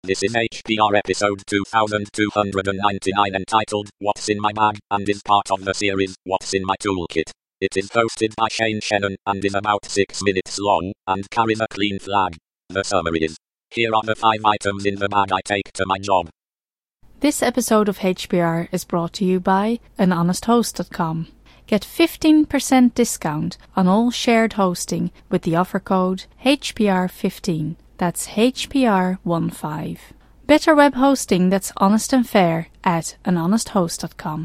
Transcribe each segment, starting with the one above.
This is HPR episode 2299 entitled What's in My Bag and is part of the series What's in My Toolkit. It is hosted by Shane Shannon and is about 6 minutes long and carries a clean flag. The summary is, here are the 5 items in the bag I take to my job. This episode of HPR is brought to you by anhonesthost.com. Get 15% discount on all shared hosting with the offer code HPR15. That's HPR15. Better web hosting that's honest and fair at anhonesthost.com.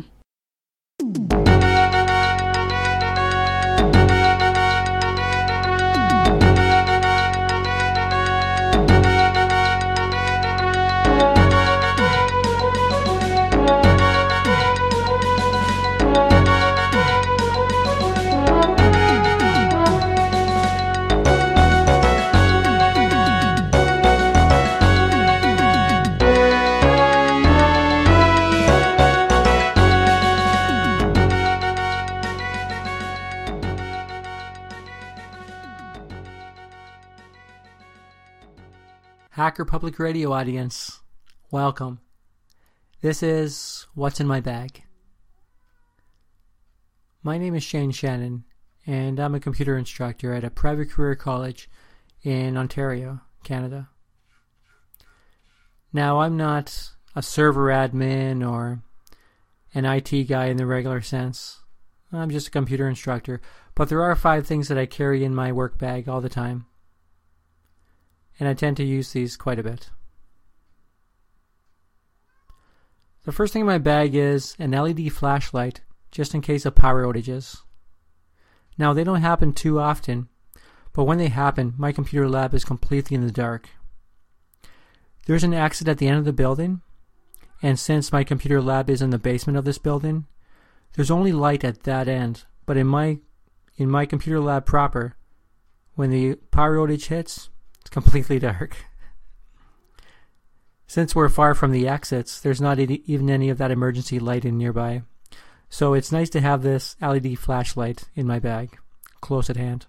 Hacker Public Radio audience, welcome. This is What's in My Bag. My name is Shane Shannon, and I'm a computer instructor at a private career college in Ontario, Canada. Now, I'm not a server admin or an IT guy in the regular sense. I'm just a computer instructor, but there are 5 things that I carry in my work bag all the time. And I tend to use these quite a bit. The first thing in my bag is an LED flashlight, just in case of power outages. Now, they don't happen too often, but when they happen, my computer lab is completely in the dark. There's an exit at the end of the building, and since my computer lab is in the basement of this building, there's only light at that end, but in my computer lab proper, when the power outage hits, it's completely dark. Since we're far from the exits, there's not even any of that emergency lighting nearby. So it's nice to have this LED flashlight in my bag, close at hand.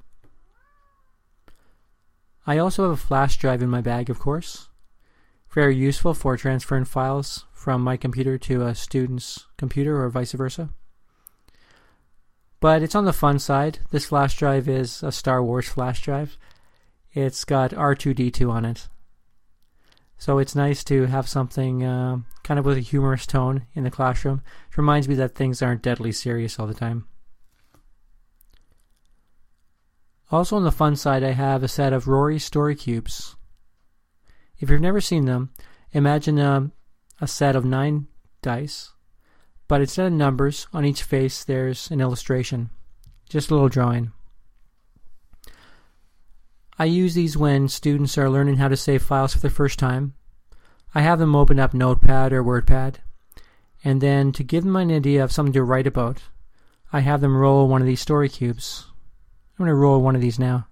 I also have a flash drive in my bag, of course. Very useful for transferring files from my computer to a student's computer or vice versa. But it's on the fun side. This flash drive is a Star Wars flash drive. It's got R2-D2 on it. So it's nice to have something kind of with a humorous tone in the classroom. It reminds me that things aren't deadly serious all the time. Also on the fun side, I have a set of Rory Story Cubes. If you've never seen them, imagine a set of 9 dice, but instead of numbers, on each face there's an illustration. Just a little drawing. I use these when students are learning how to save files for the first time. I have them open up Notepad or WordPad, and then to give them an idea of something to write about, I have them roll one of these story cubes. I'm going to roll one of these now.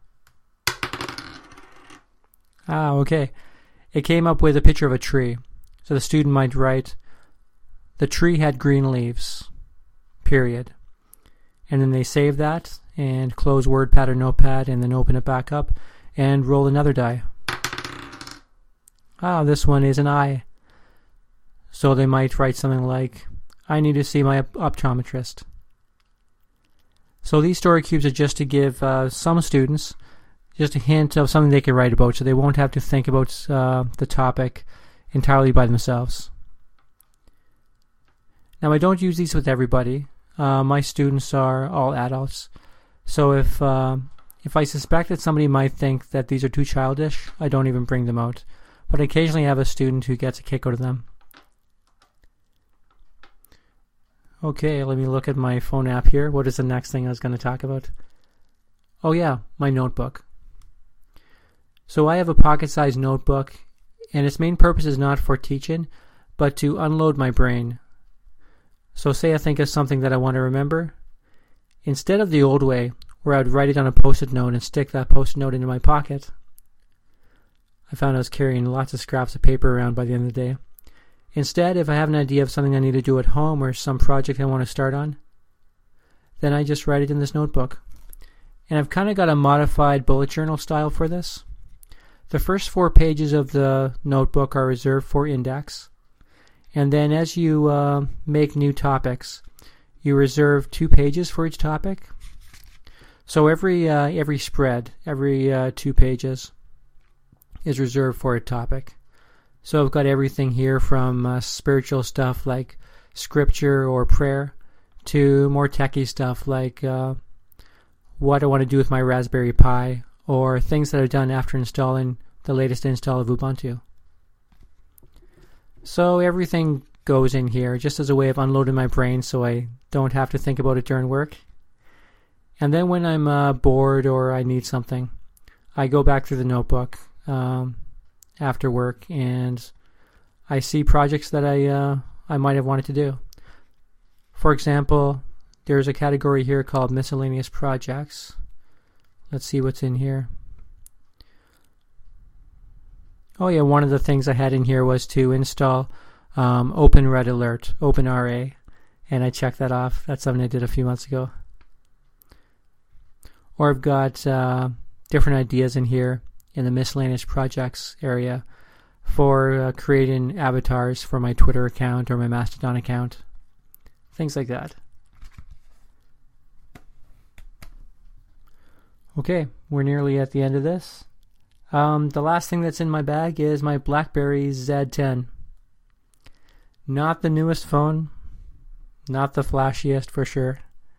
Okay. It came up with a picture of a tree. So the student might write, the tree had green leaves, period. And then they save that and close WordPad or Notepad and then open it back up and roll another die. This one is an eye. So they might write something like, I need to see my optometrist. So these story cubes are just to give some students just a hint of something they can write about, so they won't have to think about the topic entirely by themselves. Now, I don't use these with everybody. My students are all adults. So if I suspect that somebody might think that these are too childish, I don't even bring them out. But I occasionally have a student who gets a kick out of them. Okay, let me look at my phone app here. What is the next thing I was going to talk about? Oh yeah, my notebook. So I have a pocket-sized notebook, and its main purpose is not for teaching, but to unload my brain. So say I think of something that I want to remember. Instead of the old way, where I would write it on a post-it note and stick that post-it note into my pocket, I found I was carrying lots of scraps of paper around by the end of the day. Instead, if I have an idea of something I need to do at home or some project I want to start on, then I just write it in this notebook. And I've kind of got a modified bullet journal style for this. The first 4 pages of the notebook are reserved for index. And then as you make new topics, you reserve 2 pages for each topic. So every spread, every 2 pages is reserved for a topic. So I've got everything here from spiritual stuff like scripture or prayer to more techie stuff like what I want to do with my Raspberry Pi or things that I've done after installing the latest install of Ubuntu. So everything goes in here just as a way of unloading my brain so I don't have to think about it during work. And then when I'm bored or I need something, I go back through the notebook after work and I see projects that I might have wanted to do. For example, there's a category here called miscellaneous projects. Let's see what's in here. Oh yeah, one of the things I had in here was to install OpenRed Alert, OpenRA, and I checked that off. That's something I did a few months ago. Or I've got different ideas in here in the miscellaneous projects area for creating avatars for my Twitter account or my Mastodon account. Things like that. Okay, we're nearly at the end of this. The last thing that's in my bag is my BlackBerry Z10. Not the newest phone, not the flashiest for sure,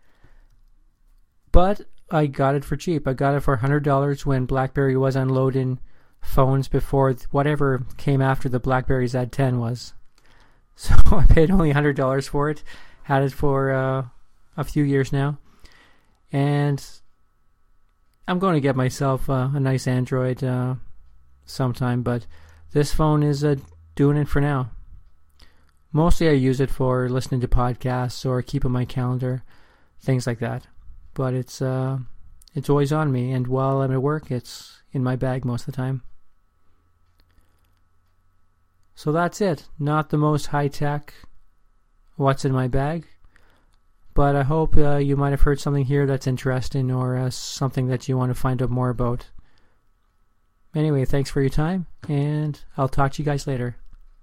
but I got it for cheap. I got it for $100 when BlackBerry was unloading phones before whatever came after the BlackBerry Z10 was. So I paid only $100 for it. Had it for a few years now. And I'm going to get myself a nice Android sometime, but this phone is doing it for now. Mostly I use it for listening to podcasts or keeping my calendar, things like that. But it's always on me, and while I'm at work, it's in my bag most of the time. So that's it. Not the most high-tech what's in my bag, but I hope you might have heard something here that's interesting or something that you want to find out more about. Anyway, thanks for your time, and I'll talk to you guys later.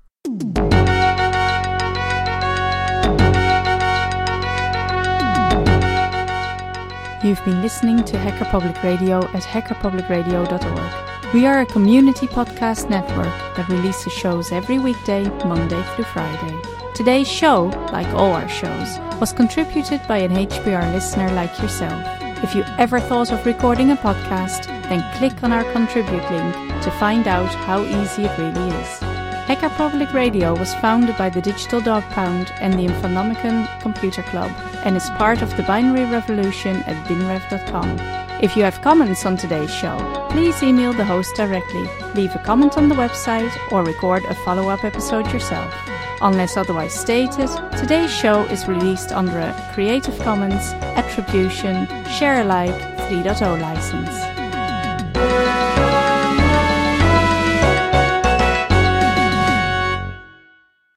You've been listening to Hacker Public Radio at hackerpublicradio.org. We are a community podcast network that releases shows every weekday, Monday through Friday. Today's show, like all our shows, was contributed by an HPR listener like yourself. If you ever thought of recording a podcast, then click on our contribute link to find out how easy it really is. Hacker Public Radio was founded by the Digital Dog Pound and the Infonomicon Computer Club and is part of the binary revolution at binrev.com. If you have comments on today's show, please email the host directly, leave a comment on the website, or record a follow-up episode yourself. Unless otherwise stated, today's show is released under a Creative Commons Attribution Share Alike 3.0 license.